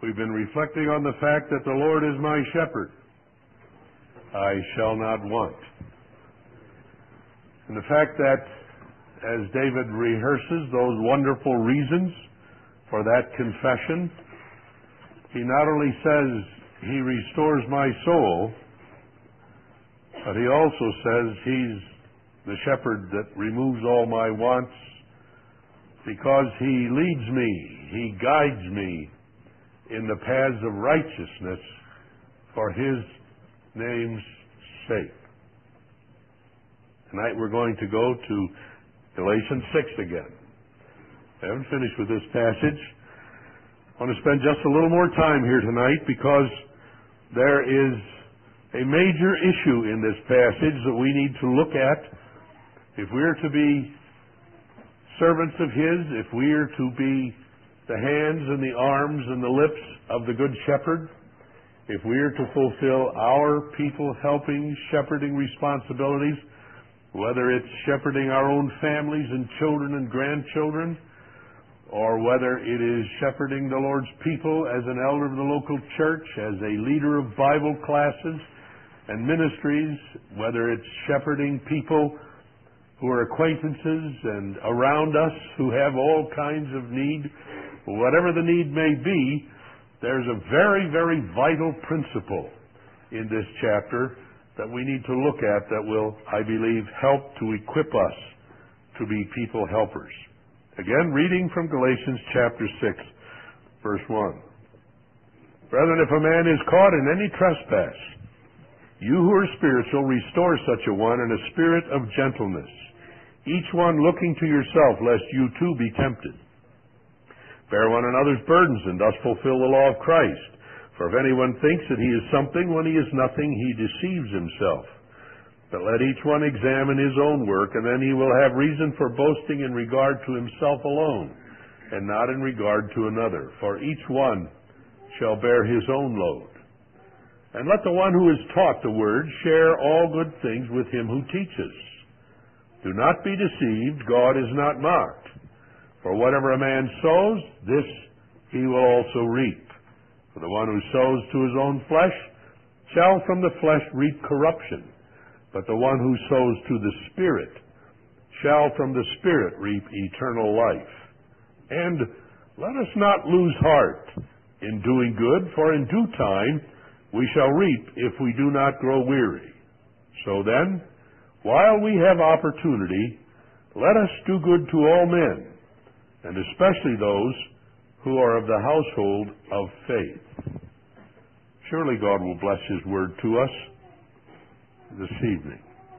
We've been reflecting on the fact that the Lord is my shepherd. I shall not want. And the fact that, as David rehearses those wonderful reasons for that confession, he not only says he restores my soul, but he also says he's the shepherd that removes all my wants, because he leads me, he guides me in the paths of righteousness for his name's sake. Tonight we're going to go to Galatians 6 again. I haven't finished with this passage. I want to spend just a little more time here tonight because there is a major issue in this passage that we need to look at if we're to be servants of his, if we are to be the hands and the arms and the lips of the Good Shepherd, if we are to fulfill our people helping, shepherding responsibilities, whether it's shepherding our own families and children and grandchildren, or whether it is shepherding the Lord's people as an elder of the local church, as a leader of Bible classes and ministries, whether it's shepherding people who are acquaintances and around us who have all kinds of need, whatever the need may be, there's a very, very vital principle in this chapter that we need to look at that will, I believe, help to equip us to be people helpers. Again, reading from Galatians chapter 6, verse 1. Brethren, if a man is caught in any trespass, you who are spiritual, restore such a one in a spirit of gentleness, each one looking to yourself, lest you too be tempted. Bear one another's burdens, and thus fulfill the law of Christ. For if anyone thinks that he is something when he is nothing, he deceives himself. But let each one examine his own work, and then he will have reason for boasting in regard to himself alone, and not in regard to another. For each one shall bear his own load. And let the one who is taught the word share all good things with him who teaches. Do not be deceived, God is not mocked. For whatever a man sows, this he will also reap. For the one who sows to his own flesh shall from the flesh reap corruption, but the one who sows to the Spirit shall from the Spirit reap eternal life. And let us not lose heart in doing good, for in due time we shall reap if we do not grow weary. So then, while we have opportunity, let us do good to all men, and especially those who are of the household of faith. Surely God will bless his word to us this evening.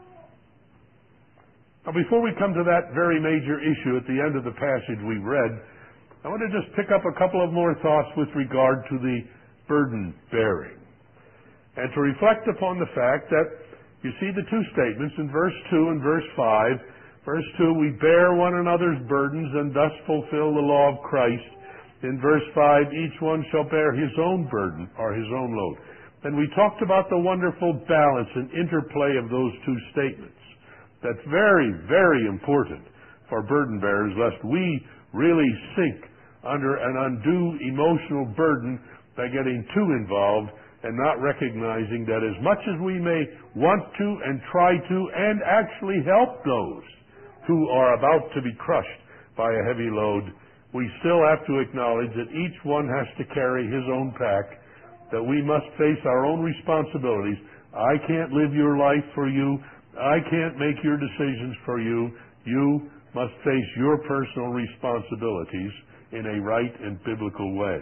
Now, before we come to that very major issue at the end of the passage we've read, I want to just pick up a couple of more thoughts with regard to the burden bearing, and to reflect upon the fact that you see the two statements in verse 2 and verse 5. Verse 2, we bear one another's burdens and thus fulfill the law of Christ. In verse 5, each one shall bear his own burden or his own load. And we talked about the wonderful balance and interplay of those two statements. That's very, very important for burden bearers, lest we really sink under an undue emotional burden by getting too involved and not recognizing that as much as we may want to and try to and actually help those who are about to be crushed by a heavy load, we still have to acknowledge that each one has to carry his own pack, that we must face our own responsibilities. I can't live your life for you. I can't make your decisions for you. You must face your personal responsibilities in a right and biblical way.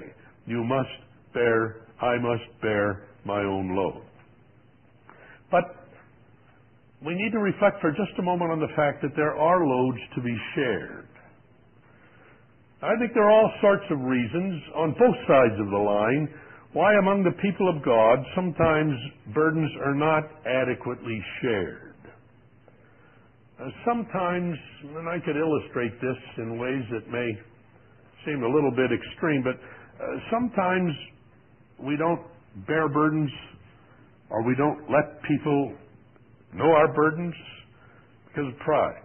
I must bear my own load. But we need to reflect for just a moment on the fact that there are loads to be shared. I think there are all sorts of reasons on both sides of the line why among the people of God sometimes burdens are not adequately shared. Sometimes, and I could illustrate this in ways that may seem a little bit extreme, but sometimes we don't bear burdens, or we don't let people know our burdens because of pride.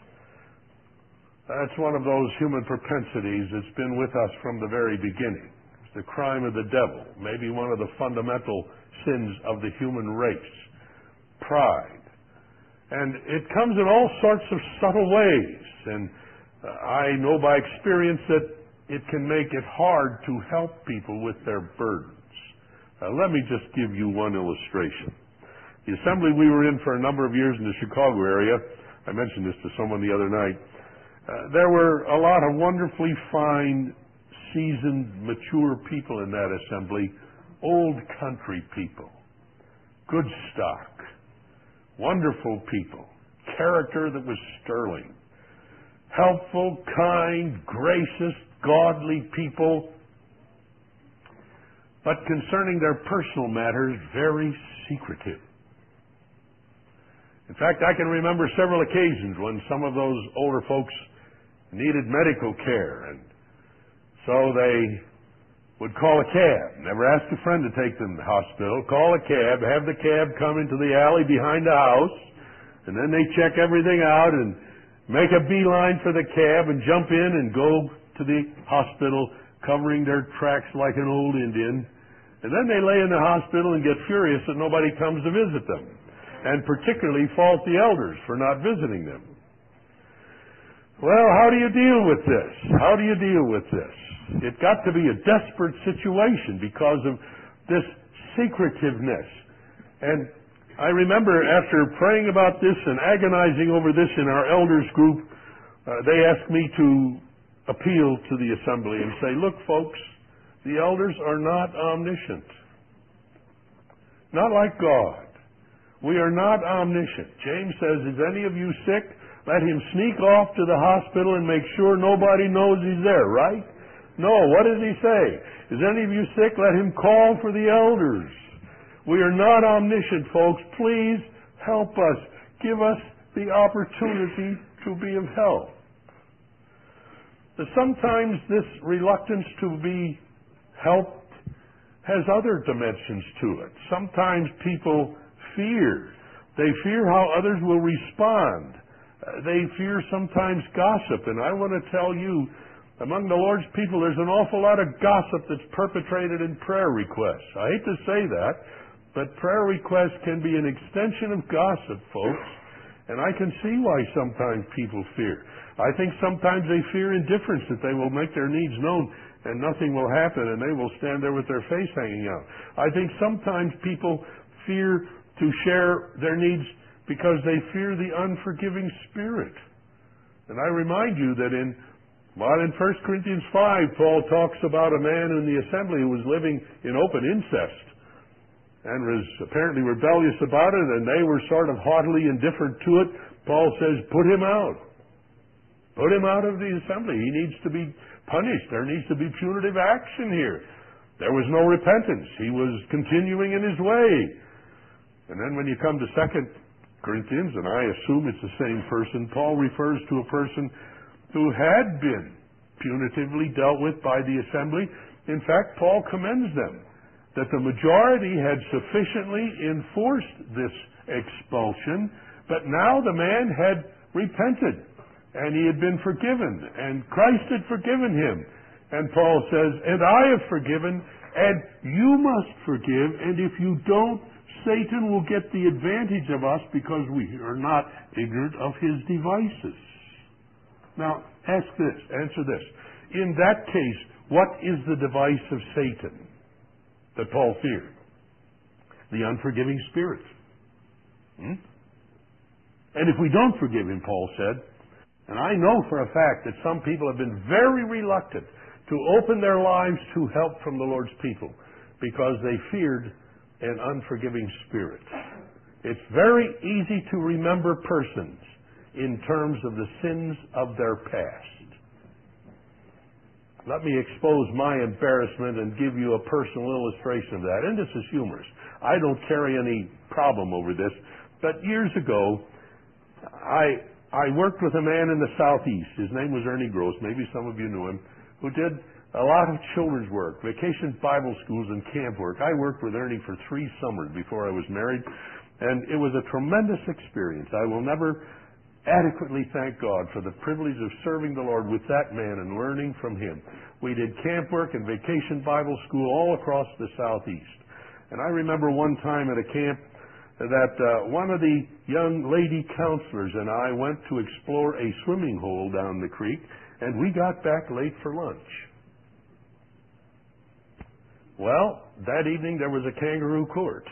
That's one of those human propensities that's been with us from the very beginning. the crime of the devil, maybe one of the fundamental sins of the human race, pride. And it comes in all sorts of subtle ways, and I know by experience that it can make it hard to help people with their burdens. Let me just give you one illustration. The assembly we were in for a number of years in the Chicago area, I mentioned this to someone the other night, there were a lot of wonderfully fine, seasoned, mature people in that assembly, old country people, good stock, wonderful people, character that was sterling, helpful, kind, gracious, godly people, but concerning their personal matters, very secretive. In fact, I can remember several occasions when some of those older folks needed medical care, and so they would call a cab, never ask a friend to take them to the hospital, call a cab, have the cab come into the alley behind the house, and then they check everything out and make a beeline for the cab and jump in and go to the hospital, covering their tracks like an old Indian. And then they lay in the hospital and get furious that nobody comes to visit them, and particularly fault the elders for not visiting them. Well, how do you deal with this? How do you deal with this? It got to be a desperate situation because of this secretiveness. And I remember after praying about this and agonizing over this in our elders group, they asked me to appeal to the assembly and say, look, folks, the elders are not omniscient. Not like God. We are not omniscient. James says, is any of you sick? Let him sneak off to the hospital and make sure nobody knows he's there, right? No, what does he say? Is any of you sick? Let him call for the elders. We are not omniscient, folks. Please help us. Give us the opportunity to be of help. But sometimes this reluctance to be helped has other dimensions to it. Sometimes people fear. They fear how others will respond. They fear sometimes gossip. And I want to tell you, among the Lord's people, there's an awful lot of gossip that's perpetrated in prayer requests. I hate to say that, but prayer requests can be an extension of gossip, folks. And I can see why sometimes people fear. I think sometimes they fear indifference, that they will make their needs known and nothing will happen and they will stand there with their face hanging out. I think sometimes people fear to share their needs because they fear the unforgiving spirit. And I remind you that in 1 Corinthians 5, Paul talks about a man in the assembly who was living in open incest and was apparently rebellious about it, and they were sort of haughtily indifferent to it. Paul says, put him out. Put him out of the assembly. He needs to be punished. There needs to be punitive action here. There was no repentance. He was continuing in his way. And then when you come to 2 Corinthians, and I assume it's the same person, Paul refers to a person who had been punitively dealt with by the assembly. In fact, Paul commends them that the majority had sufficiently enforced this expulsion, but now the man had repented, and he had been forgiven, and Christ had forgiven him. And Paul says, and I have forgiven, and you must forgive, and if you don't, Satan will get the advantage of us because we are not ignorant of his devices. Now, answer this. In that case, what is the device of Satan that Paul feared? The unforgiving spirit. And if we don't forgive him, Paul said, and I know for a fact that some people have been very reluctant to open their lives to help from the Lord's people because they feared an unforgiving spirit. It's very easy to remember persons in terms of the sins of their past. Let me expose my embarrassment and give you a personal illustration of that. And this is humorous. I don't carry any problem over this. But years ago, I worked with a man in the Southeast. His name was Ernie Gross. Maybe some of you knew him, who did a lot of children's work, vacation Bible schools and camp work. I worked with Ernie for 3 summers before I was married, and it was a tremendous experience. I will never adequately thank God for the privilege of serving the Lord with that man and learning from him. We did camp work and vacation Bible school all across the Southeast. And I remember one time at a camp that one of the young lady counselors and I went to explore a swimming hole down the creek, and we got back late for lunch. Well, that evening there was a kangaroo court,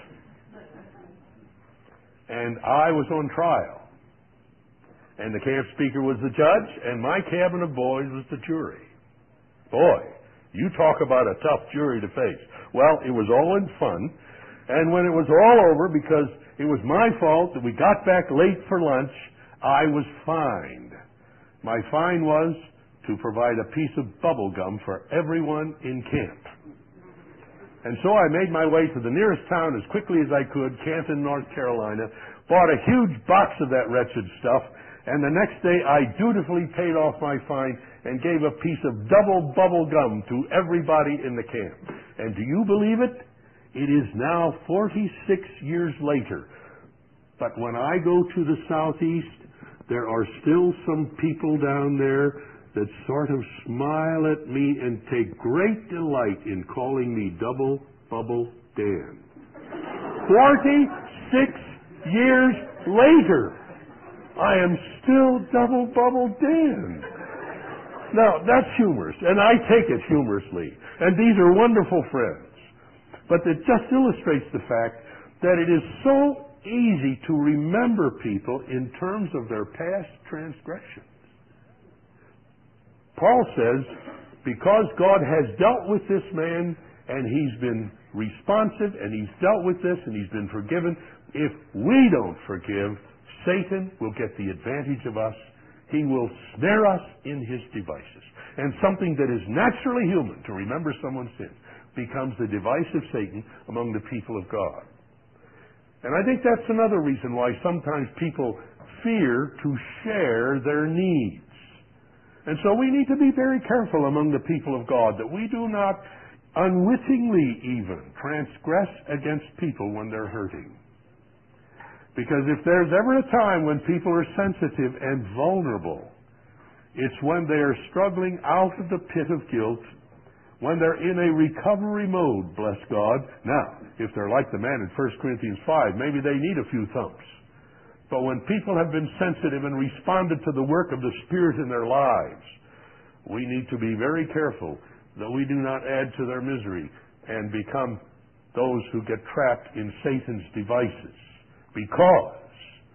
and I was on trial. And the camp speaker was the judge, and my cabin of boys was the jury. Boy, you talk about a tough jury to face. Well, it was all in fun, and when it was all over, because it was my fault that we got back late for lunch, I was fined. My fine was to provide a piece of bubble gum for everyone in camp. And so I made my way to the nearest town as quickly as I could, Canton, North Carolina, bought a huge box of that wretched stuff, and the next day I dutifully paid off my fine and gave a piece of double bubble gum to everybody in the camp. And do you believe it? It is now 46 years later. But when I go to the Southeast, there are still some people down there that sort of smile at me and take great delight in calling me Double Bubble Dan. 46 years later, I am still Double Bubble Dan. Now, that's humorous, and I take it humorously. And these are wonderful friends. But it just illustrates the fact that it is so easy to remember people in terms of their past transgressions. Paul says, because God has dealt with this man, and he's been responsive, and he's dealt with this, and he's been forgiven, if we don't forgive, Satan will get the advantage of us. He will snare us in his devices. And something that is naturally human, to remember someone's sin, becomes the device of Satan among the people of God. And I think that's another reason why sometimes people fear to share their needs. And so we need to be very careful among the people of God that we do not unwittingly even transgress against people when they're hurting. Because if there's ever a time when people are sensitive and vulnerable, it's when they are struggling out of the pit of guilt, when they're in a recovery mode, bless God. Now, if they're like the man in 1 Corinthians 5, maybe they need a few thumps. But when people have been sensitive and responded to the work of the Spirit in their lives, we need to be very careful that we do not add to their misery and become those who get trapped in Satan's devices. Because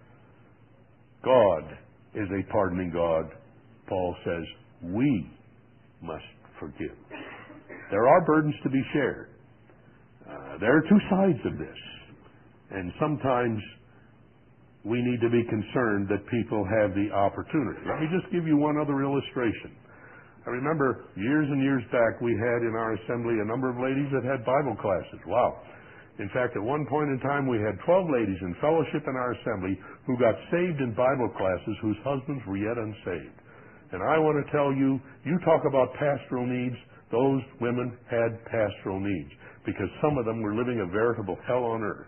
God is a pardoning God, Paul says, we must forgive. There are burdens to be shared. There are two sides of this. And sometimes we need to be concerned that people have the opportunity. Let me just give you one other illustration. I remember years and years back we had in our assembly a number of ladies that had Bible classes. Wow. In fact, at one point in time we had 12 ladies in fellowship in our assembly who got saved in Bible classes whose husbands were yet unsaved. And I want to tell you, you talk about pastoral needs, those women had pastoral needs because some of them were living a veritable hell on earth.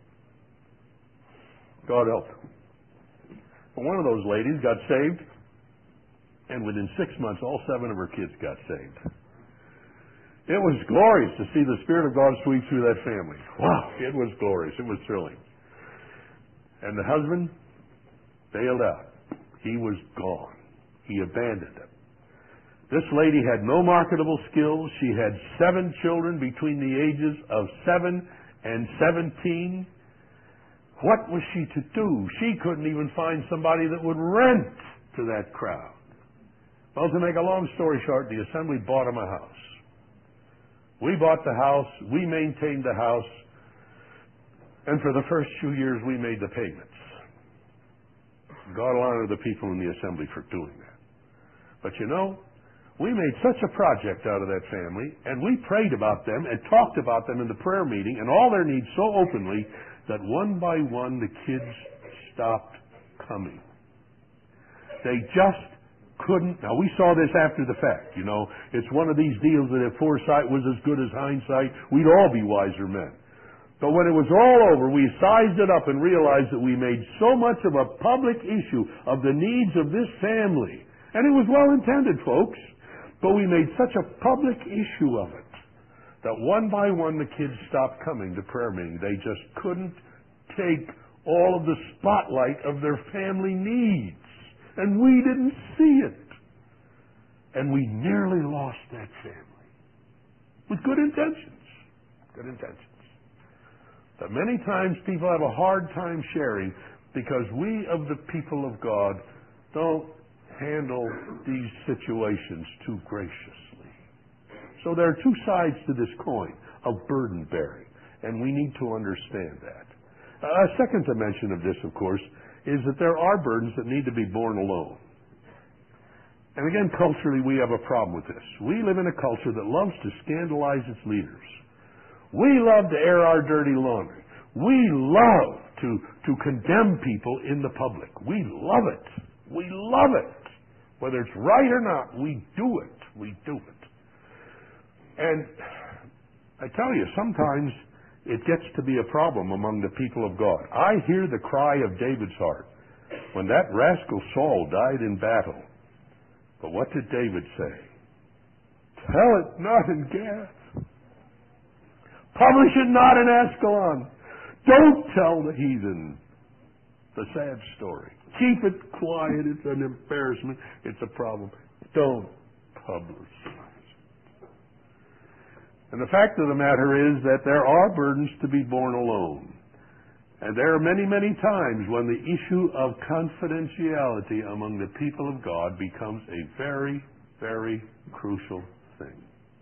God help them. But one of those ladies got saved, and within 6 months, all 7 of her kids got saved. It was glorious to see the Spirit of God sweep through that family. Wow, it was glorious. It was thrilling. And the husband bailed out. He was gone. He abandoned him. This lady had no marketable skills. She had 7 children between the ages of 7 and 17. What was she to do? She couldn't even find somebody that would rent to that crowd. Well, to make a long story short, the assembly bought him a house. We bought the house, we maintained the house, and for the first 2 years we made the payments. God will honor the people in the assembly for doing that. But you know, we made such a project out of that family, and we prayed about them and talked about them in the prayer meeting and all their needs so openly that one by one the kids stopped coming. They just couldn't. Now, we saw this after the fact, you know. It's one of these deals that if foresight was as good as hindsight, we'd all be wiser men. But when it was all over, we sized it up and realized that we made so much of a public issue of the needs of this family. And it was well intended, folks. But we made such a public issue of it that one by one the kids stopped coming to prayer meeting. They just couldn't take all of the spotlight of their family needs. And we didn't see it. And we nearly lost that family. With good intentions. Good intentions. But many times people have a hard time sharing because we of the people of God don't handle these situations too graciously. So there are two sides to this coin of burden bearing, and we need to understand that. A second dimension of this, of course, is that there are burdens that need to be borne alone. And again, culturally, we have a problem with this. We live in a culture that loves to scandalize its leaders. We love to air our dirty laundry. We love to condemn people in the public. We love it. We love it. Whether it's right or not, we do it. We do it. And I tell you, sometimes it gets to be a problem among the people of God. I hear the cry of David's heart when that rascal Saul died in battle. But what did David say? Tell it not in Gath. Publish it not in Ascalon. Don't tell the heathen the sad story. Keep it quiet. It's an embarrassment. It's a problem. Don't publicize it. And the fact of the matter is that there are burdens to be borne alone. And there are many, many times when the issue of confidentiality among the people of God becomes a very, very crucial thing.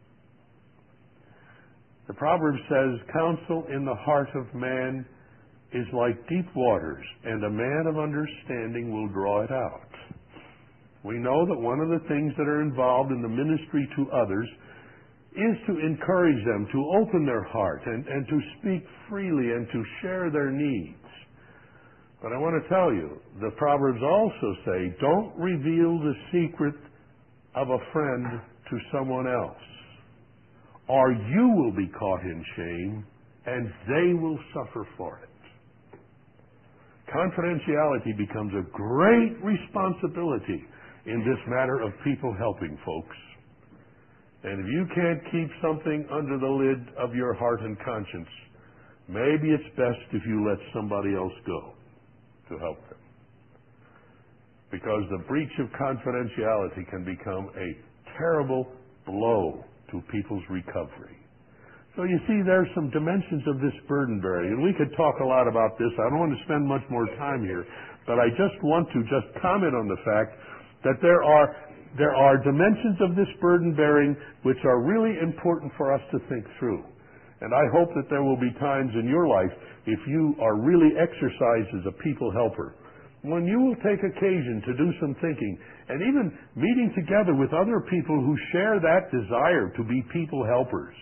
The proverb says, counsel in the heart of man is like deep waters, and a man of understanding will draw it out. We know that one of the things that are involved in the ministry to others is to encourage them to open their heart and to speak freely and to share their needs. But I want to tell you, the Proverbs also say, don't reveal the secret of a friend to someone else, or you will be caught in shame, and they will suffer for it. Confidentiality becomes a great responsibility in this matter of people helping folks. And if you can't keep something under the lid of your heart and conscience, maybe it's best if you let somebody else go to help them. Because the breach of confidentiality can become a terrible blow to people's recovery. So you see, there's some dimensions of this burden bearing, and we could talk a lot about this. I don't want to spend much more time here, but I just want to comment on the fact that there are dimensions of this burden bearing which are really important for us to think through. And I hope that there will be times in your life, if you are really exercised as a people helper, when you will take occasion to do some thinking, and even meeting together with other people who share that desire to be people helpers,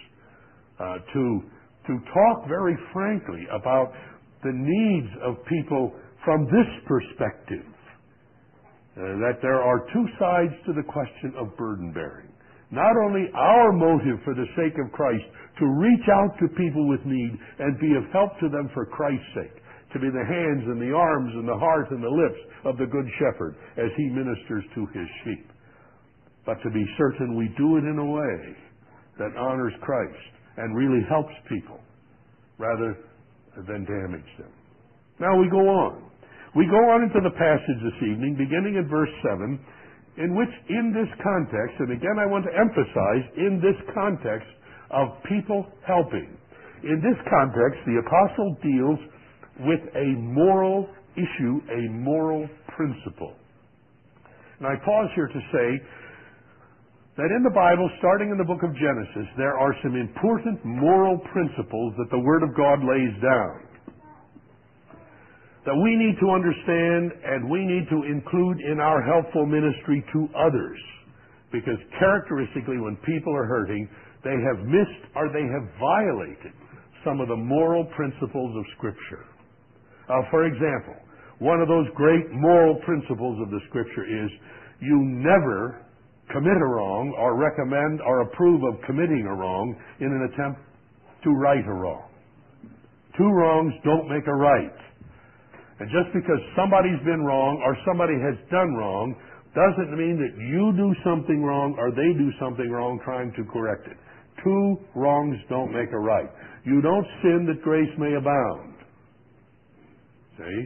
to talk very frankly about the needs of people from this perspective. That there are two sides to the question of burden bearing. Not only our motive for the sake of Christ to reach out to people with need and be of help to them for Christ's sake, to be the hands and the arms and the heart and the lips of the Good Shepherd as he ministers to his sheep, but to be certain we do it in a way that honors Christ and really helps people rather than damage them. Now we go on. We go on into the passage this evening, beginning at verse 7, in which in this context, and again I want to emphasize, in this context of people helping, in this context the apostle deals with a moral issue, a moral principle. And I pause here to say that in the Bible, starting in the book of Genesis, there are some important moral principles that the Word of God lays down that we need to understand and we need to include in our helpful ministry to others. Because characteristically, when people are hurting, they have missed or they have violated some of the moral principles of Scripture. For example, one of those great moral principles of the Scripture is you never commit a wrong or recommend or approve of committing a wrong in an attempt to right a wrong. To Two wrongs don't make a right. And just because somebody's been wrong or somebody has done wrong doesn't mean that you do something wrong or they do something wrong trying to correct it. Two wrongs don't make a right. You don't sin that grace may abound. See?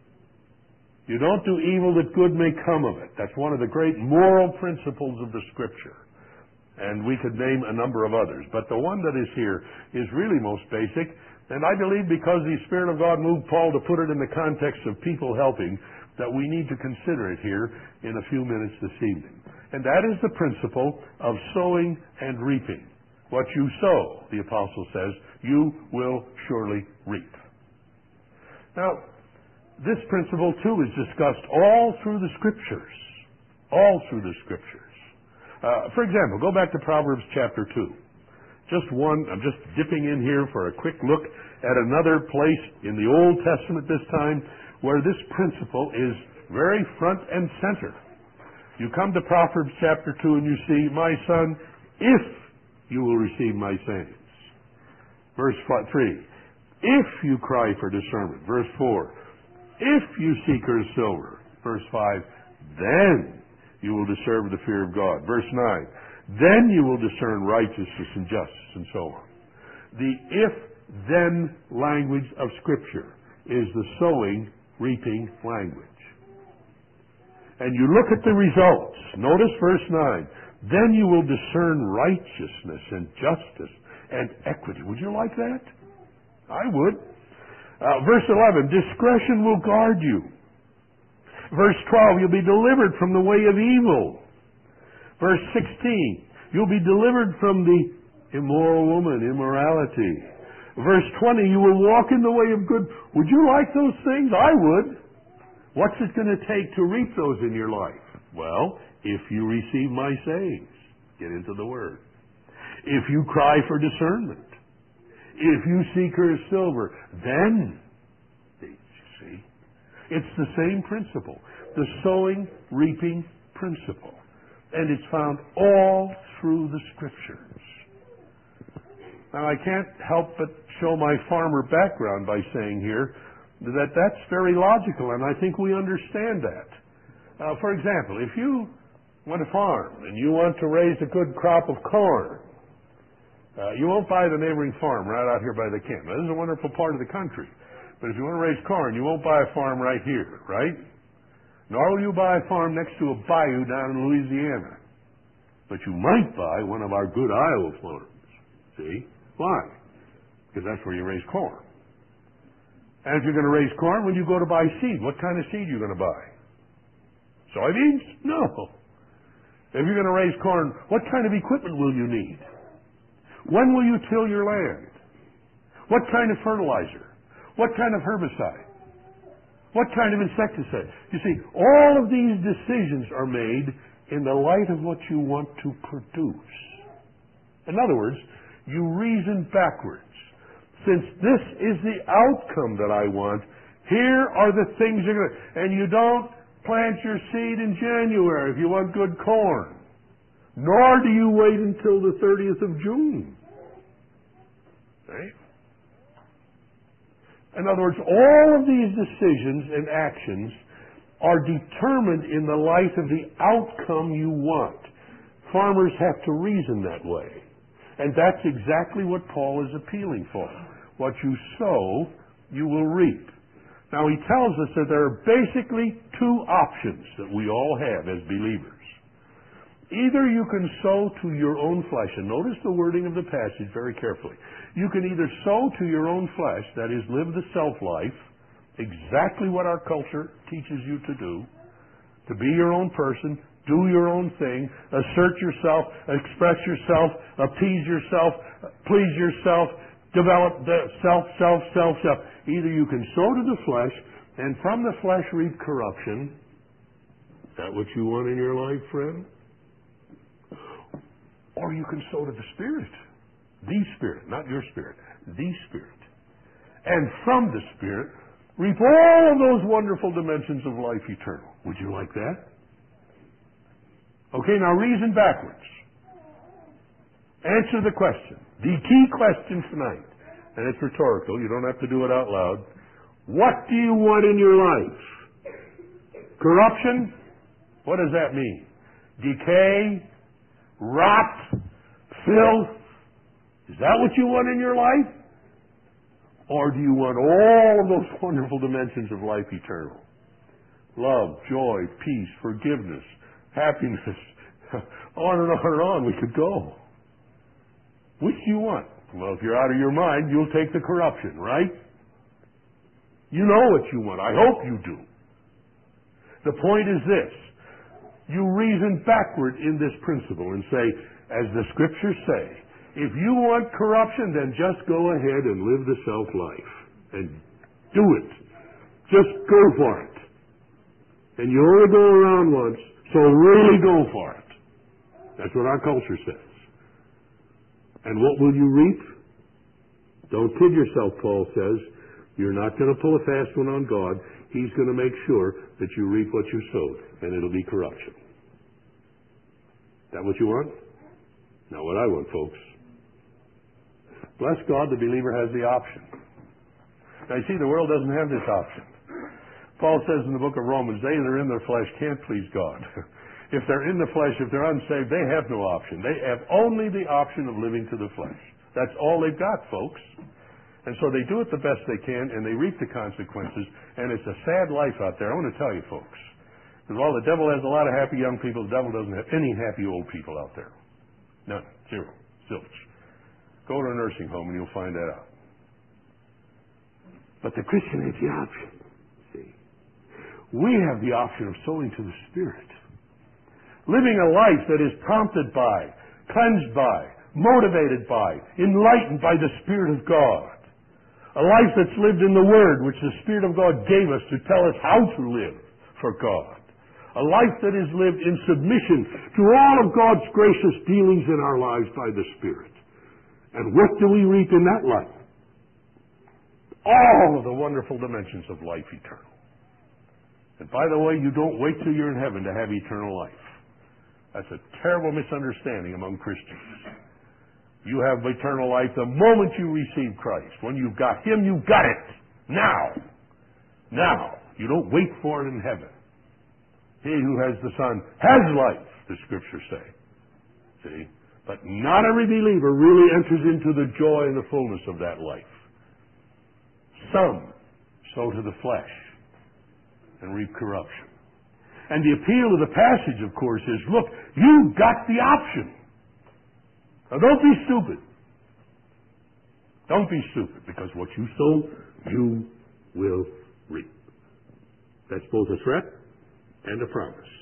You don't do evil that good may come of it. That's one of the great moral principles of the Scripture. And we could name a number of others. But the one that is here is really most basic. And I believe because the Spirit of God moved Paul to put it in the context of people helping, that we need to consider it here in a few minutes this evening. And that is the principle of sowing and reaping. What you sow, the apostle says, you will surely reap. Now, this principle too is discussed all through the Scriptures. All through the Scriptures. For example, go back to Proverbs chapter 2. Just one, I'm just dipping in here for a quick look at another place in the Old Testament this time where this principle is very front and center. You come to Proverbs chapter 2 and you see, my son, if you will receive my sayings. Verse 3, if you cry for discernment. Verse 4, if you seek her as silver. Verse 5, then you will discern the fear of God. Verse 9, then you will discern righteousness and justice, and so on. The if-then language of Scripture is the sowing, reaping language. And you look at the results. Notice verse 9. Then you will discern righteousness and justice and equity. Would you like that? I would. Verse 11, discretion will guard you. Verse 12, you'll be delivered from the way of evil. Verse 16, you'll be delivered from the immoral woman, immorality. Verse 20, you will walk in the way of good. Would you like those things? I would. What's it going to take to reap those in your life? Well, if you receive my sayings, get into the Word. If you cry for discernment. If you seek her as silver, then, you see, it's the same principle. The sowing, reaping principle. And it's found all through the Scriptures. Now, I can't help but show my farmer background by saying here that that's very logical, and I think we understand that. For example, if you want to farm and you want to raise a good crop of corn, you won't buy the neighboring farm right out here by the camp. Now, this is a wonderful part of the country, but if you want to raise corn, you won't buy a farm right here, right? Nor will you buy a farm next to a bayou down in Louisiana. But you might buy one of our good Iowa farms. See? Why? Because that's where you raise corn. And if you're going to raise corn, when you go to buy seed, what kind of seed are you going to buy? Soybeans? No. If you're going to raise corn, what kind of equipment will you need? When will you till your land? What kind of fertilizer? What kind of herbicide? What kind of insecticide? You see, all of these decisions are made in the light of what you want to produce. In other words, you reason backwards. Since this is the outcome that I want, here are the things you're going to... And you don't plant your seed in January if you want good corn. Nor do you wait until the 30th of June. Right? In other words, all of these decisions and actions are determined in the light of the outcome you want. Farmers have to reason that way. And that's exactly what Paul is appealing for. What you sow, you will reap. Now, he tells us that there are basically two options that we all have as believers. Either you can sow to your own flesh, and notice the wording of the passage very carefully. You can either sow to your own flesh, that is, live the self-life, exactly what our culture teaches you to do, to be your own person, do your own thing, assert yourself, express yourself, appease yourself, please yourself, develop the self. Either you can sow to the flesh, and from the flesh reap corruption. Is that what you want in your life, friend? Or you can sow to the Spirit. The Spirit, not your spirit. The Spirit. And from the Spirit, reap all of those wonderful dimensions of life eternal. Would you like that? Okay, now reason backwards. Answer the question. The key question tonight. and it's rhetorical. You don't have to do it out loud. What do you want in your life? Corruption? What does that mean? Decay? Rot? Filth? Is that what you want in your life? Or do you want all of those wonderful dimensions of life eternal? Love, joy, peace, forgiveness, happiness. On and on and on we could go. Which do you want? Well, if you're out of your mind, you'll take the corruption, right? You know what you want. I hope you do. The point is this. You reason backward in this principle and say, as the scriptures say, if you want corruption, then just go ahead and live the self-life. And do it. Just go for it. And you only go around once, so really go for it. That's what our culture says. And what will you reap? Don't kid yourself, Paul says. You're not going to pull a fast one on God. He's going to make sure that you reap what you sowed, and it'll be corruption. Is that what you want? Not what I want, folks. Bless God, the believer has the option. Now, you see, the world doesn't have this option. Paul says in the book of Romans, they that are in their flesh can't please God. If they're in the flesh, if they're unsaved, they have no option. They have only the option of living to the flesh. That's all they've got, folks. And so they do it the best they can, and they reap the consequences, and it's a sad life out there. I want to tell you, folks. Because while the devil has a lot of happy young people, the devil doesn't have any happy old people out there. None. Zero. Zilch. Go to a nursing home and you'll find that out. But the Christian has the option. See? We have the option of sowing to the Spirit. Living a life that is prompted by, cleansed by, motivated by, enlightened by the Spirit of God. A life that's lived in the Word, which the Spirit of God gave us to tell us how to live for God. A life that is lived in submission to all of God's gracious dealings in our lives by the Spirit. And what do we reap in that life? All of the wonderful dimensions of life eternal. And by the way, you don't wait till you're in heaven to have eternal life. That's a terrible misunderstanding among Christians. You have eternal life the moment you receive Christ. When you've got Him, you've got it. Now. Now. You don't wait for it in heaven. He who has the Son has life, the Scriptures say. See? But not every believer really enters into the joy and the fullness of that life. Some sow to the flesh and reap corruption. And the appeal of the passage, of course, is, look, you've got the option. Now, don't be stupid. Don't be stupid, because what you sow, you will reap. That's both a threat and a promise.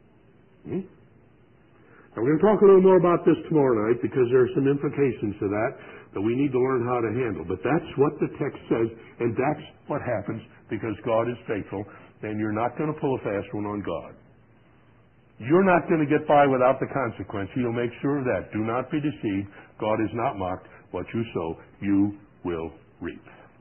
Now, we're going to talk a little more about this tomorrow night, because there are some implications to that we need to learn how to handle. But that's what the text says, and that's what happens because God is faithful, and you're not going to pull a fast one on God. You're not going to get by without the consequence. He'll make sure of that. Do not be deceived. God is not mocked. What you sow, you will reap.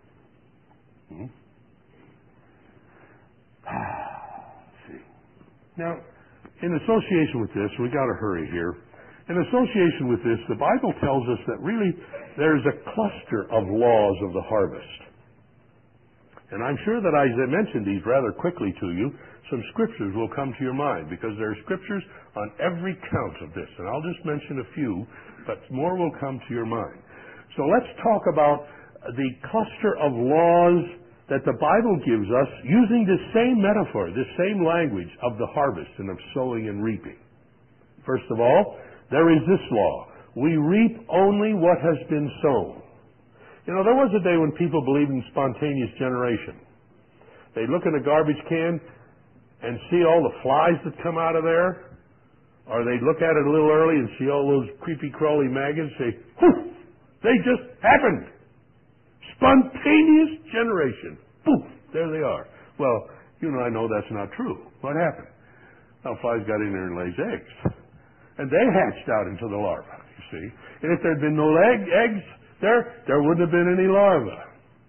See. Now, in association with this, we got to hurry here. In association with this, the Bible tells us that really there's a cluster of laws of the harvest. And I'm sure that as I mentioned these rather quickly to you, some scriptures will come to your mind, because there are scriptures on every count of this. And I'll just mention a few, but more will come to your mind. So let's talk about the cluster of laws that the Bible gives us using this same metaphor, this same language of the harvest and of sowing and reaping. First of all, there is this law. We reap only what has been sown. You know, there was a day when people believed in spontaneous generation. They'd look in a garbage can and see all the flies that come out of there, or they'd look at it a little early and see all those creepy crawly maggots, say, poof, they just happened. Spontaneous generation. Poof, there they are. Well, you know, I know that's not true. What happened? Well, flies got in there and lays eggs. And they hatched out into the larva, you see. And if there had been no eggs there wouldn't have been any larvae.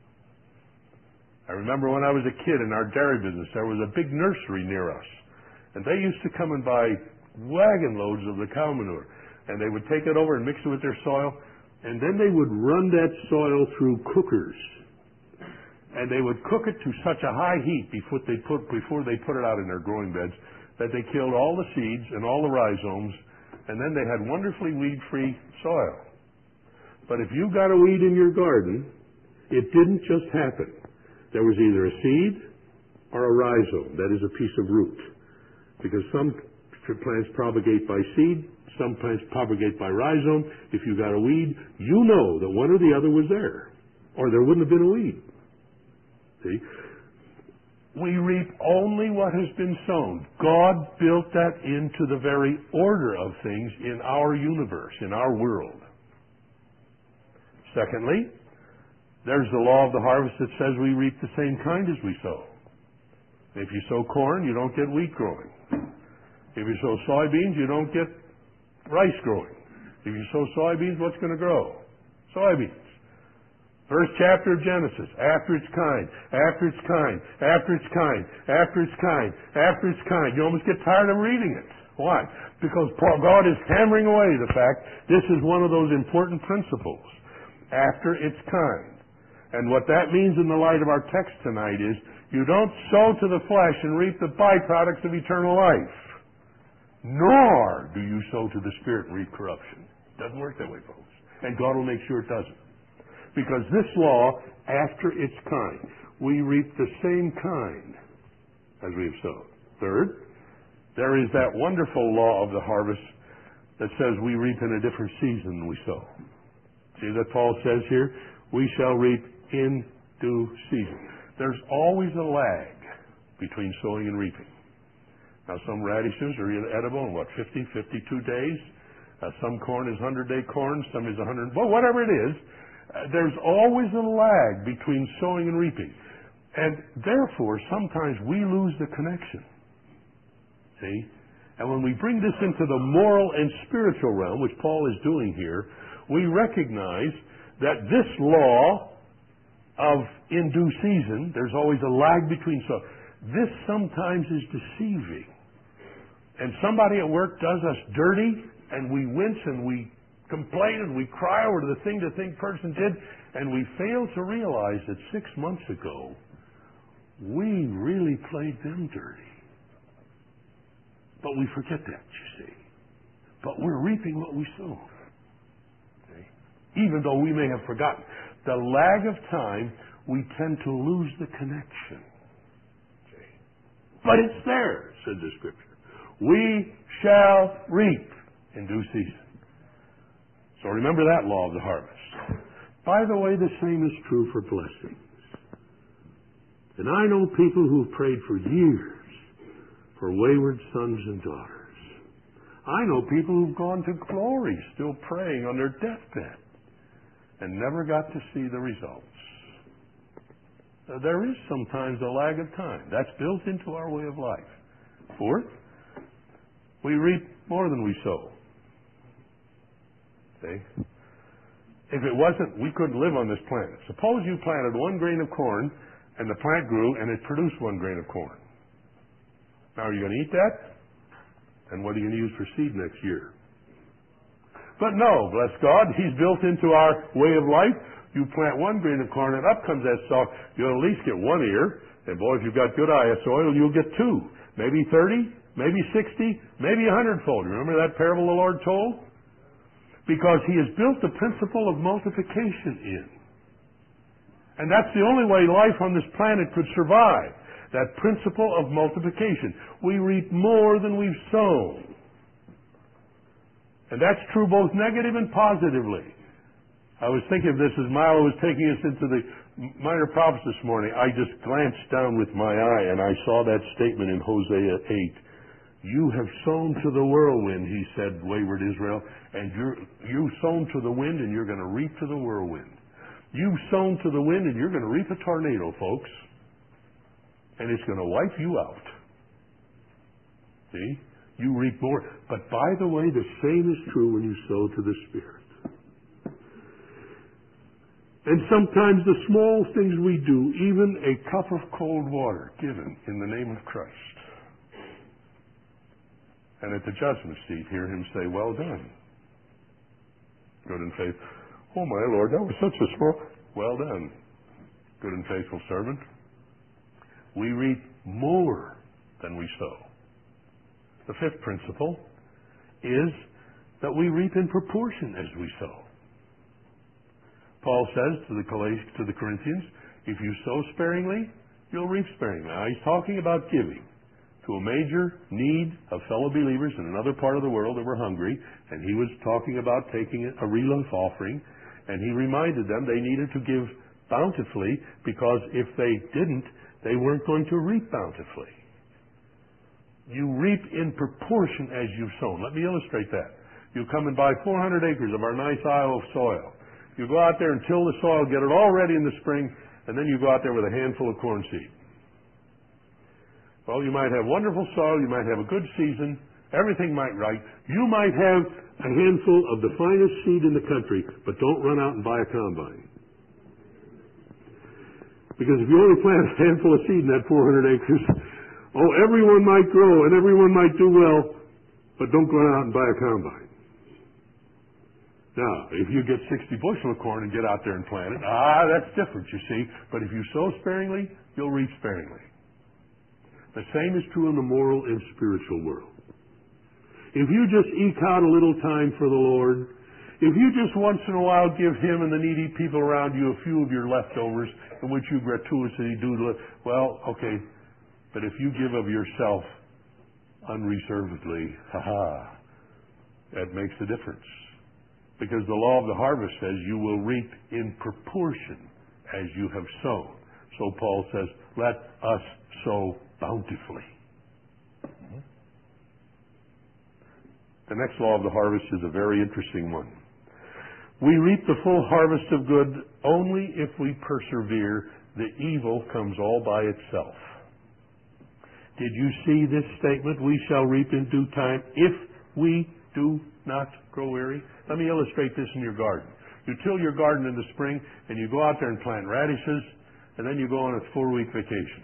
I remember when I was a kid in our dairy business, there was a big nursery near us. And they used to come and buy wagon loads of the cow manure. And they would take it over and mix it with their soil. And then they would run that soil through cookers. And they would cook it to such a high heat before they put it out in their growing beds that they killed all the seeds and all the rhizomes, and then they had wonderfully weed-free soil. But if you got a weed in your garden, it didn't just happen. There was either a seed or a rhizome, that is a piece of root. Because some plants propagate by seed, some plants propagate by rhizome. If you got a weed, you know that one or the other was there, or there wouldn't have been a weed. See? We reap only what has been sown. God built that into the very order of things in our universe, in our world. Secondly, there's the law of the harvest that says we reap the same kind as we sow. If you sow corn, you don't get wheat growing. If you sow soybeans, you don't get rice growing. If you sow soybeans, what's going to grow? Soybeans. First chapter of Genesis, after its kind, after its kind, after its kind, after its kind, after its kind. You almost get tired of reading it. Why? Because God is hammering away the fact this is one of those important principles. After its kind. And what that means in the light of our text tonight is you don't sow to the flesh and reap the byproducts of eternal life. Nor do you sow to the Spirit and reap corruption. It doesn't work that way, folks. And God will make sure it doesn't. Because this law, after its kind, we reap the same kind as we have sowed. Third, there is that wonderful law of the harvest that says we reap in a different season than we sow. See that Paul says here? We shall reap in due season. There's always a lag between sowing and reaping. Now, some radishes are edible in, 50, 52 days. Some corn is 100-day corn. Some is 100. Well, whatever it is, there's always a lag between sowing and reaping. And therefore, sometimes we lose the connection. See? And when we bring this into the moral and spiritual realm, which Paul is doing here, we recognize that this law of in due season, there's always a lag between this sometimes is deceiving. And somebody at work does us dirty, and we wince and we complain and we cry over the thing person did, and we fail to realize that 6 months ago we really played them dirty. But we forget that, you see. But we're reaping what we sow. Okay? Even though we may have forgotten. The lag of time, we tend to lose the connection. Okay? But it's there, said the Scripture. We shall reap in due season. So remember that law of the harvest. By the way, the same is true for blessings. And I know people who've prayed for years for wayward sons and daughters. I know people who've gone to glory still praying on their deathbed and never got to see the results. There is sometimes a lag of time. That's built into our way of life. Fourth, we reap more than we sow. See? If it wasn't, we couldn't live on this planet. Suppose you planted 1 grain of corn and the plant grew and it produced 1 grain of corn. Now, are you going to eat that? And what are you going to use for seed next year? But no, bless God, He's built into our way of life. You plant 1 grain of corn and up comes that stalk. You'll at least get 1 ear. And boy, if you've got good soil, you'll get 2. Maybe 30, maybe 60, maybe 100-fold. Remember that parable the Lord told? Because He has built the principle of multiplication in. And that's the only way life on this planet could survive. That principle of multiplication. We reap more than we've sown. And that's true both negative and positively. I was thinking of this as Milo was taking us into the minor prophets this morning. I just glanced down with my eye and I saw that statement in Hosea 8. You have sown to the whirlwind, he said, wayward Israel, and you've sown to the wind and you're going to reap to the whirlwind. You've sown to the wind and you're going to reap a tornado, folks. And it's going to wipe you out. See? You reap more. But by the way, the same is true when you sow to the Spirit. And sometimes the small things we do, even a cup of cold water given in the name of Christ. And at the judgment seat, hear Him say, well done, good and faithful. Oh, my Lord, that was such a small... Well done, good and faithful servant. We reap more than we sow. The fifth principle is that we reap in proportion as we sow. Paul says to the Corinthians, if you sow sparingly, you'll reap sparingly. Now, he's talking about giving to a major need of fellow believers in another part of the world that were hungry, and he was talking about taking a relief offering, and he reminded them they needed to give bountifully, because if they didn't, they weren't going to reap bountifully. You reap in proportion as you've sown. Let me illustrate that. You come and buy 400 acres of our nice Iowa soil. You go out there and till the soil, get it all ready in the spring, and then you go out there with a handful of corn seed. Well, you might have wonderful soil, you might have a good season, everything might right. You might have a handful of the finest seed in the country, but don't run out and buy a combine. Because if you only plant a handful of seed in that 400 acres, everyone might grow and everyone might do well, but don't run out and buy a combine. Now, if you get 60 bushel of corn and get out there and plant it, that's different, you see. But if you sow sparingly, you'll reap sparingly. The same is true in the moral and spiritual world. If you just eke out a little time for the Lord, if you just once in a while give Him and the needy people around you a few of your leftovers in which you gratuitously do, well, okay, but if you give of yourself unreservedly, that makes a difference. Because the law of the harvest says you will reap in proportion as you have sown. So Paul says, let us sow bountifully. The next law of the harvest is a very interesting one. We reap the full harvest of good only if we persevere. The evil comes all by itself. Did you see this statement? We shall reap in due time if we do not grow weary. Let me illustrate this in your garden. You till your garden in the spring, and you go out there and plant radishes, and then you go on a 4-week vacation.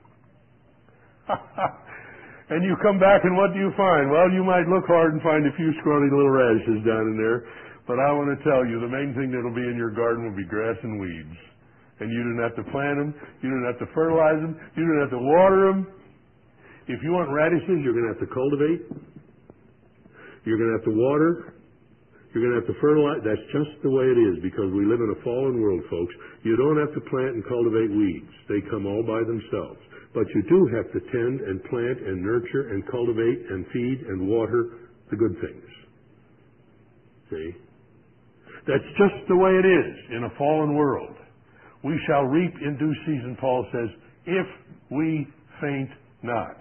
And you come back, and what do you find? Well, you might look hard and find a few scrawny little radishes down in there, but I want to tell you, the main thing that'll be in your garden will be grass and weeds. And you didn't have to plant them, you didn't have to fertilize them, you didn't have to water them. If you want radishes, you're going to have to cultivate, you're going to have to water, you're going to have to fertilize. That's just the way it is, because we live in a fallen world, folks. You don't have to plant and cultivate weeds. They come all by themselves. But you do have to tend and plant and nurture and cultivate and feed and water the good things. See? That's just the way it is in a fallen world. We shall reap in due season, Paul says, if we faint not.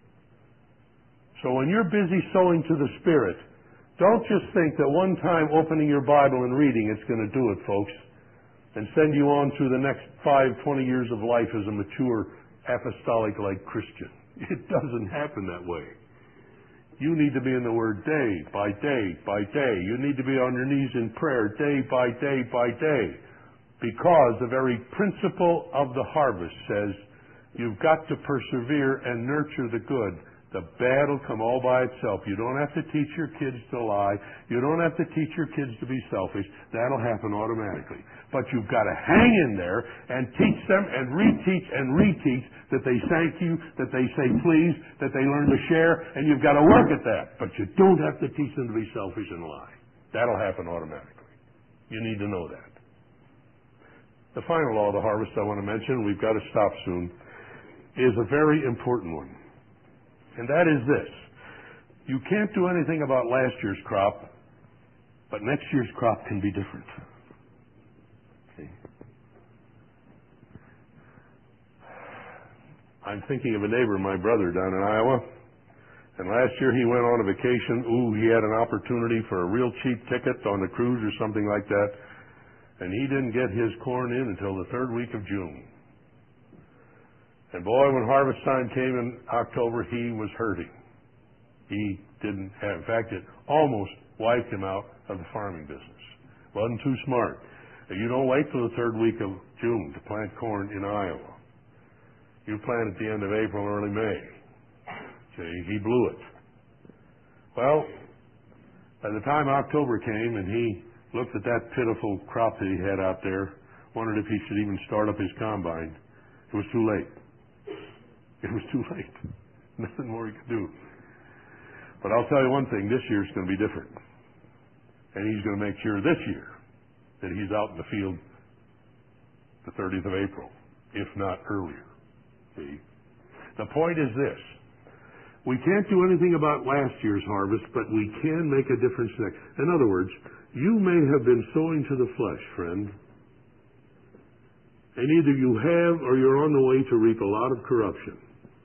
So when you're busy sowing to the Spirit, don't just think that one time opening your Bible and reading it's going to do it, folks, and send you on through the next 20 years of life as a mature apostolic-like Christian. It doesn't happen that way. You need to be in the Word day by day by day. You need to be on your knees in prayer day by day by day, because the very principle of the harvest says you've got to persevere and nurture the good. The bad will come all by itself. You don't have to teach your kids to lie. You don't have to teach your kids to be selfish. That'll happen automatically. But you've got to hang in there and teach them and reteach that they thank you, that they say please, that they learn to share, and you've got to work at that. But you don't have to teach them to be selfish and lie. That'll happen automatically. You need to know that. The final law of the harvest I want to mention, we've got to stop soon, is a very important one. And that is this. You can't do anything about last year's crop, but next year's crop can be different. Okay. I'm thinking of a neighbor, my brother, down in Iowa. And last year he went on a vacation. He had an opportunity for a real cheap ticket on a cruise or something like that. And he didn't get his corn in until the 3rd week of June. And boy, when harvest time came in October, he was hurting. He didn't have, in fact, it almost wiped him out of the farming business. Wasn't too smart. You don't wait till the 3rd week of June to plant corn in Iowa. You plant at the end of April, early May. See, he blew it. Well, by the time October came and he looked at that pitiful crop that he had out there, wondered if he should even start up his combine. It was too late. It was too late. Nothing more he could do. But I'll tell you one thing, this year's going to be different. And he's going to make sure this year that he's out in the field the 30th of April, if not earlier. See? The point is this. We can't do anything about last year's harvest, but we can make a difference next. In other words, you may have been sowing to the flesh, friend. And either you have or you're on the way to reap a lot of corruption.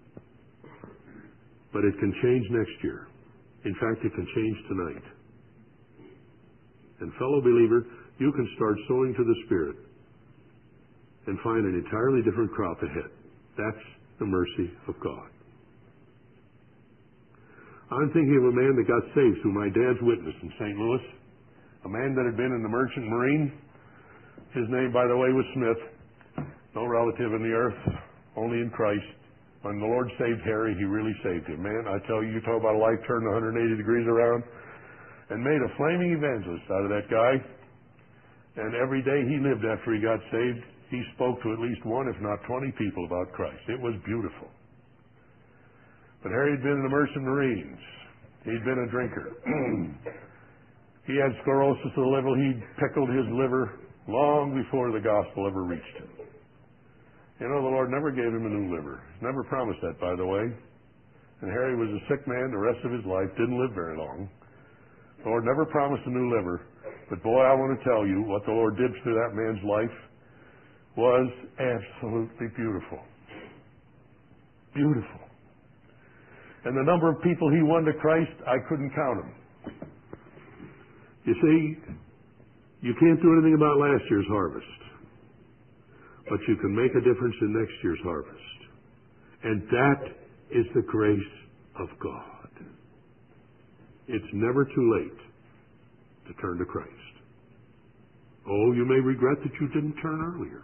But it can change next year. In fact, it can change tonight. And fellow believer, you can start sowing to the Spirit and find an entirely different crop ahead. That's the mercy of God. I'm thinking of a man that got saved through my dad's witness in St. Louis. A man that had been in the Merchant Marine. His name, by the way, was Smith. No relative in the earth, only in Christ. When the Lord saved Harry, he really saved him. Man, I tell you, you talk about a life turned 180 degrees around and made a flaming evangelist out of that guy. And every day he lived after he got saved, he spoke to at least one, if not 20 people about Christ. It was beautiful. But Harry had been in the Merchant Marines. He'd been a drinker. He had sclerosis of the liver. He'd pickled his liver long before the gospel ever reached him. You know, the Lord never gave him a new liver. Never promised that, by the way. And Harry was a sick man the rest of his life, didn't live very long. The Lord never promised a new liver. But boy, I want to tell you, what the Lord did through that man's life was absolutely beautiful. Beautiful. And the number of people he won to Christ, I couldn't count them. You see, you can't do anything about last year's harvest. But you can make a difference in next year's harvest. And that is the grace of God. It's never too late to turn to Christ. Oh, you may regret that you didn't turn earlier.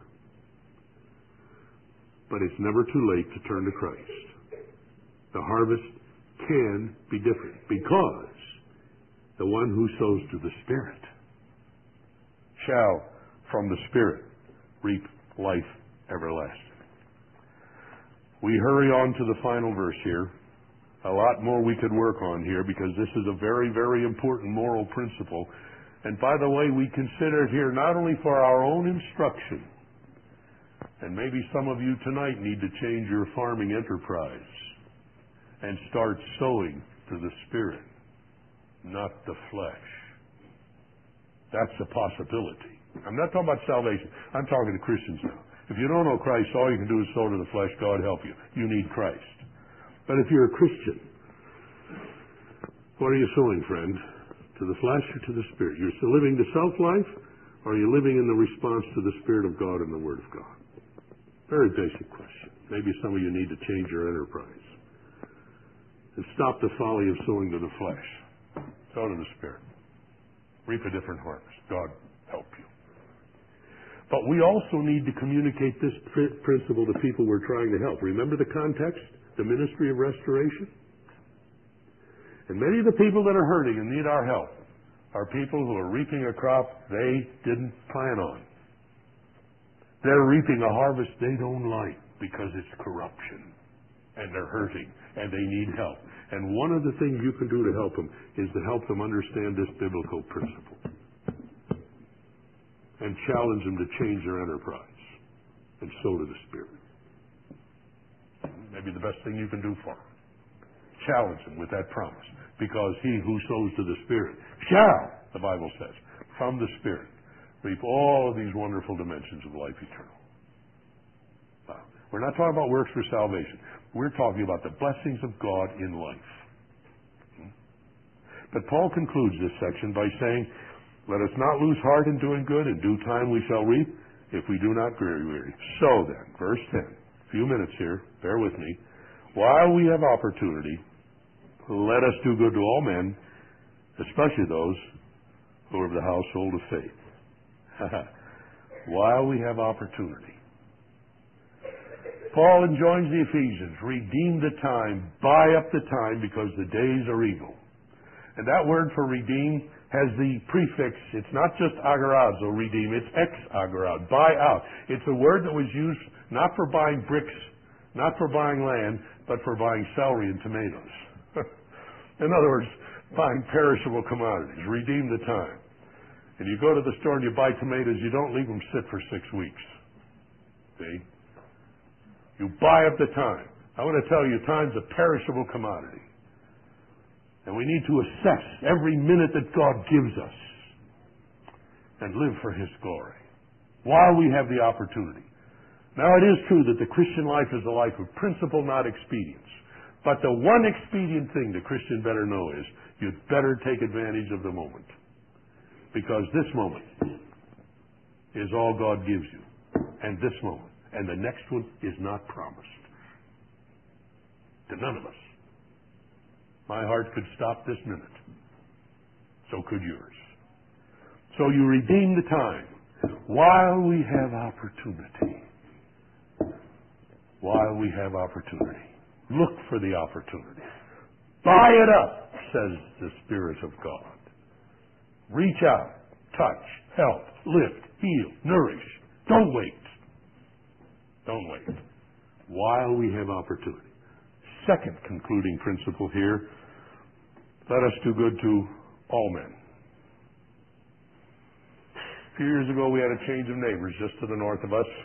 But it's never too late to turn to Christ. The harvest can be different because the one who sows to the Spirit shall from the Spirit reap life everlasting. We hurry on to the final verse here. A lot more we could work on here because this is a very, very important moral principle. And by the way, we consider it here not only for our own instruction, and maybe some of you tonight need to change your farming enterprise and start sowing to the Spirit, not the flesh. That's a possibility. I'm not talking about salvation. I'm talking to Christians now. If you don't know Christ, all you can do is sow to the flesh. God help you. You need Christ. But if you're a Christian, what are you sowing, friend? To the flesh or to the Spirit? You're still living the self-life, or are you living in the response to the Spirit of God and the Word of God? Very basic question. Maybe some of you need to change your enterprise and stop the folly of sowing to the flesh. Sow to the Spirit. Reap a different harvest. God help you. But we also need to communicate this principle to people we're trying to help. Remember the context? The ministry of restoration? And many of the people that are hurting and need our help are people who are reaping a crop they didn't plan on. They're reaping a harvest they don't like because it's corruption. And they're hurting and they need help. And one of the things you can do to help them is to help them understand this biblical principle and challenge them to change their enterprise and sow to the Spirit. Maybe the best thing you can do for them. Challenge them with that promise. Because he who sows to the Spirit shall, the Bible says, from the Spirit reap all of these wonderful dimensions of life eternal. Wow. We're not talking about works for salvation. We're talking about the blessings of God in life. But Paul concludes this section by saying, let us not lose heart in doing good. In due time we shall reap if we do not grow weary. So then, verse 10, a few minutes here, bear with me. While we have opportunity, let us do good to all men, especially those who are of the household of faith. While we have opportunity. Paul enjoins the Ephesians, redeem the time, buy up the time because the days are evil. And that word for redeem has the prefix, it's not just agorazo, redeem, it's ex-agorad, buy out. It's a word that was used not for buying bricks, not for buying land, but for buying celery and tomatoes. In other words, buying perishable commodities. Redeem the time. And you go to the store and you buy tomatoes, you don't leave them sit for 6 weeks. See? You buy up the time. I want to tell you, time's a perishable commodity. And we need to assess every minute that God gives us and live for His glory while we have the opportunity. Now, it is true that the Christian life is a life of principle, not expedience. But the one expedient thing the Christian better know is you'd better take advantage of the moment. Because this moment is all God gives you. And this moment. And the next one is not promised. To none of us. My heart could stop this minute. So could yours. So you redeem the time while we have opportunity. While we have opportunity. Look for the opportunity. Buy it up, says the Spirit of God. Reach out, touch, help, lift, heal, nourish. Don't wait. Don't wait. While we have opportunity. Second concluding principle here, let us do good to all men. A few years ago we had a change of neighbors just to the north of us.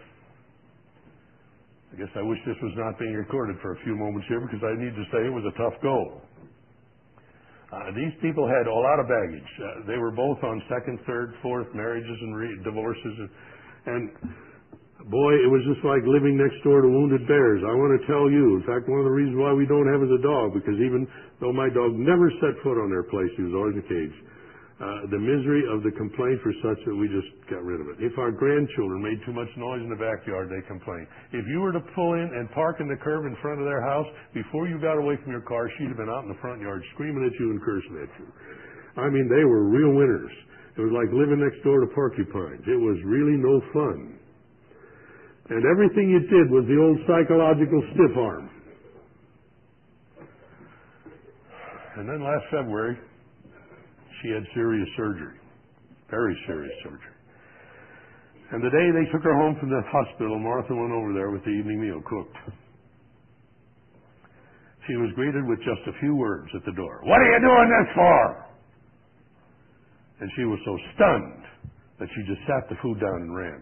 I guess I wish this was not being recorded for a few moments here because I need to say it was a tough go. These people had a lot of baggage. They were both on second, third, fourth marriages and divorces. And boy, it was just like living next door to wounded bears. I want to tell you, in fact, one of the reasons why we don't have is a dog, because even though my dog never set foot on their place, he was always in a cage. The misery of the complaint was such that we just got rid of it. If our grandchildren made too much noise in the backyard, they complained. If you were to pull in and park in the curb in front of their house, before you got away from your car, she'd have been out in the front yard screaming at you and cursing at you. I mean, they were real winners. It was like living next door to porcupines. It was really no fun. And everything you did was the old psychological stiff arm. And then last February, she had serious surgery. Very serious surgery. And the day they took her home from the hospital, Martha went over there with the evening meal cooked. She was greeted with just a few words at the door. "What are you doing this for?" And she was so stunned that she just sat the food down and ran.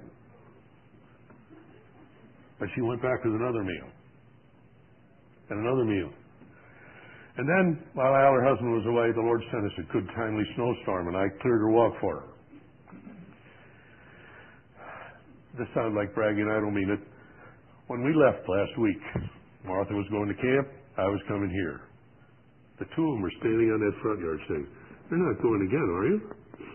But she went back with another meal. And another meal. And then, while her husband was away, the Lord sent us a good, timely snowstorm, and I cleared her walk for her. This sounds like bragging, I don't mean it. When we left last week, Martha was going to camp, I was coming here. The two of them were standing on that front yard saying, "You're not going again, are you?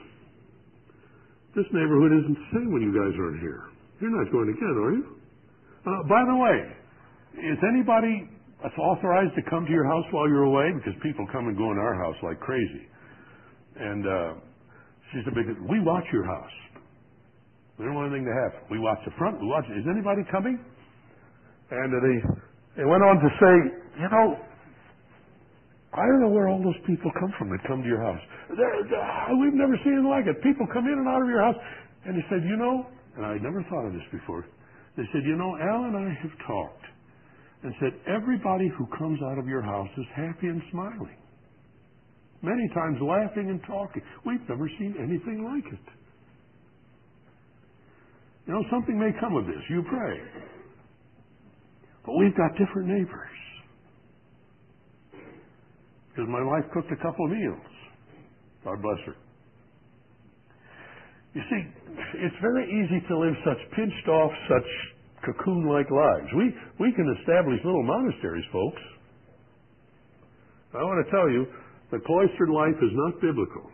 This neighborhood isn't the same when you guys aren't here. You're not going again, are you? By the way, is anybody authorized to come to your house while you're away? Because people come and go in our house like crazy." And she said, "We watch your house. We don't want anything to happen. We watch the front. We watch. Is anybody coming?" And they went on to say, "You know, I don't know where all those people come from that come to your house. We've never seen anything like it. People come in and out of your house." And he said, "You know," and I never thought of this before. They said, "You know, Al and I have talked and said everybody who comes out of your house is happy and smiling. Many times laughing and talking. We've never seen anything like it. You know, something may come of this. You pray. But we've got different neighbors. Because my wife cooked a couple of meals. God bless her. You see, it's very easy to live such pinched off, such cocoon-like lives. We can establish little monasteries, folks. I want to tell you, the cloistered life is not biblical.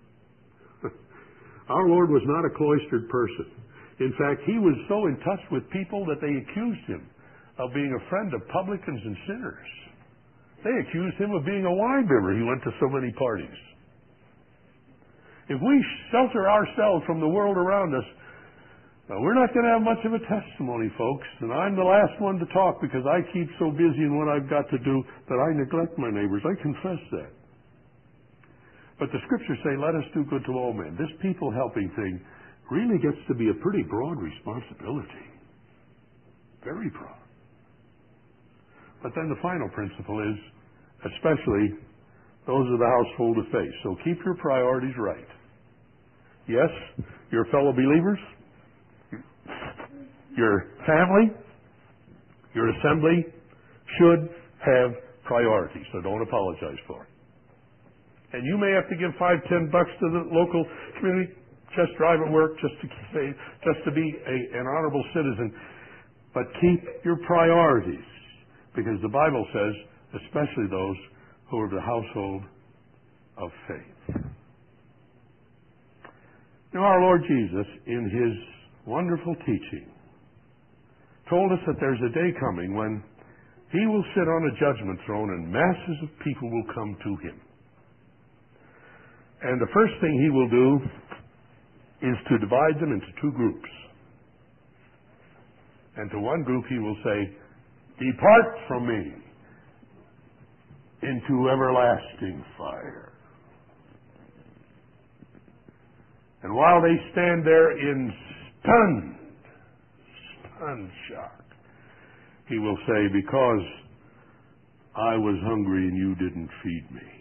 Our Lord was not a cloistered person. In fact, He was so in touch with people that they accused Him of being a friend of publicans and sinners. They accused Him of being a wine bibber. He went to so many parties. If we shelter ourselves from the world around us, we're not going to have much of a testimony, folks. And I'm the last one to talk because I keep so busy in what I've got to do that I neglect my neighbors. I confess that. But the scriptures say, let us do good to all men. This people helping thing really gets to be a pretty broad responsibility. Very broad. But then the final principle is, especially those of the household of faith. So keep your priorities right. Yes, your fellow believers, your family, your assembly should have priorities, so don't apologize for it. And you may have to give $5, $10 to the local community, just drive at work, just to be an honorable citizen. But keep your priorities, because the Bible says, especially those who are the household of faith. Now, our Lord Jesus, in His wonderful teaching, told us that there's a day coming when He will sit on a judgment throne and masses of people will come to Him. And the first thing He will do is to divide them into two groups. And to one group He will say, depart from me into everlasting fire. And while they stand there in stunned shock, He will say, because I was hungry and you didn't feed me.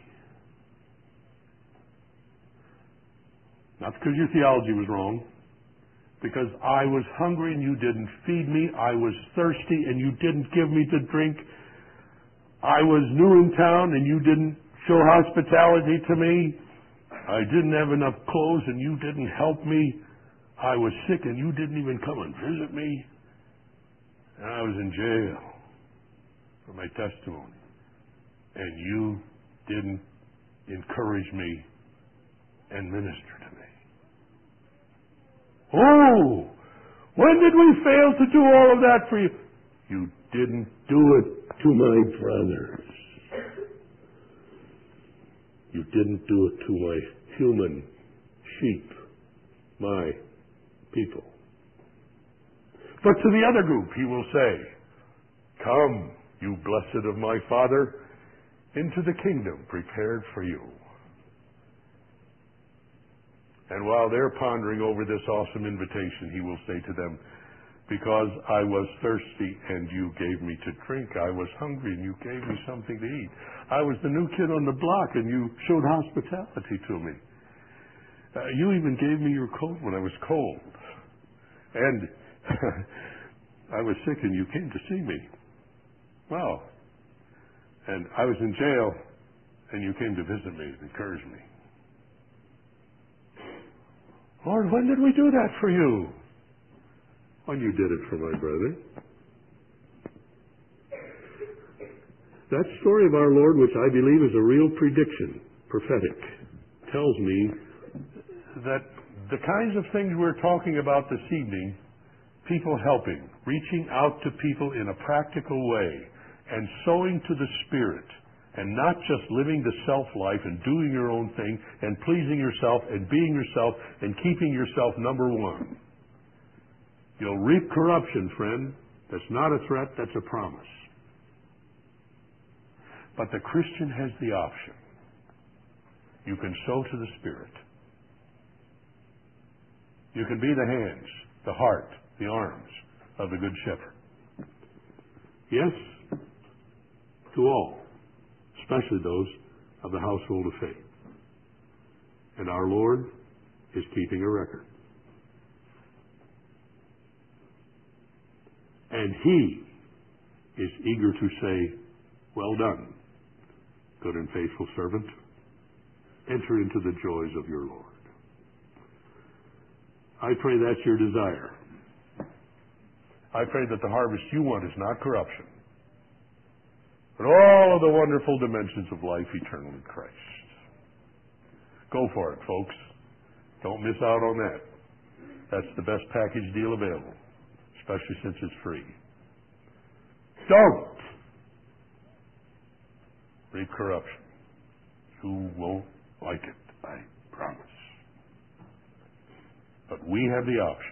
Not because your theology was wrong, because I was hungry and you didn't feed me. I was thirsty and you didn't give me to drink. I was new in town and you didn't show hospitality to me. I didn't have enough clothes and you didn't help me. I was sick and you didn't even come and visit me. And I was in jail for my testimony. And you didn't encourage me and minister to me. Oh, when did we fail to do all of that for you? You didn't do it to my brothers. You didn't do it to my human sheep, my people. But to the other group He will say, come, you blessed of my Father, into the kingdom prepared for you. And while they're pondering over this awesome invitation, He will say to them, because I was thirsty and you gave me to drink. I was hungry and you gave me something to eat. I was the new kid on the block and you showed hospitality to me. You even gave me your coat when I was cold. And I was sick and you came to see me. Wow. And I was in jail and you came to visit me and encourage me. Lord, when did we do that for you? When you did it for my brother. That story of our Lord, which I believe is a real prediction, prophetic, tells me that the kinds of things we're talking about this evening, people helping, reaching out to people in a practical way, and sowing to the Spirit, and not just living the self-life and doing your own thing and pleasing yourself and being yourself and keeping yourself number one. You'll reap corruption, friend. That's not a threat, that's a promise. But the Christian has the option. You can sow to the Spirit. You can be the hands, the heart, the arms of the Good Shepherd. Yes, to all, especially those of the household of faith. And our Lord is keeping a record. And He is eager to say, well done, good and faithful servant. Enter into the joys of your Lord. I pray that's your desire. I pray that the harvest you want is not corruption, but all of the wonderful dimensions of life eternal in Christ. Go for it, folks. Don't miss out on that. That's the best package deal available, especially since it's free. Don't reap corruption. You won't like it, I promise. But we have the option.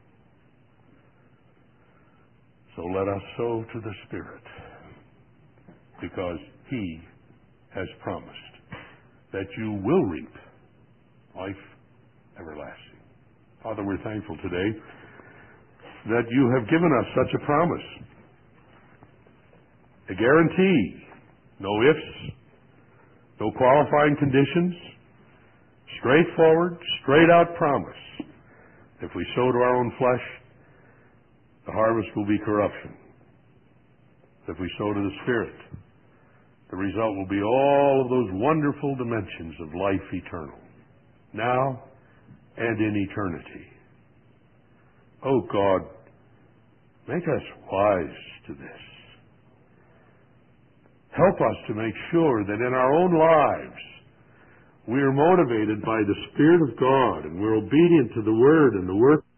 So let us sow to the Spirit, because He has promised that you will reap life everlasting. Father, we're thankful today that you have given us such a promise, a guarantee, no ifs, no qualifying conditions, straightforward, straight-out promise. If we sow to our own flesh, the harvest will be corruption. If we sow to the Spirit, the result will be all of those wonderful dimensions of life eternal, now and in eternity. Oh God, make us wise to this. Help us to make sure that in our own lives we are motivated by the Spirit of God and we're obedient to the Word and the work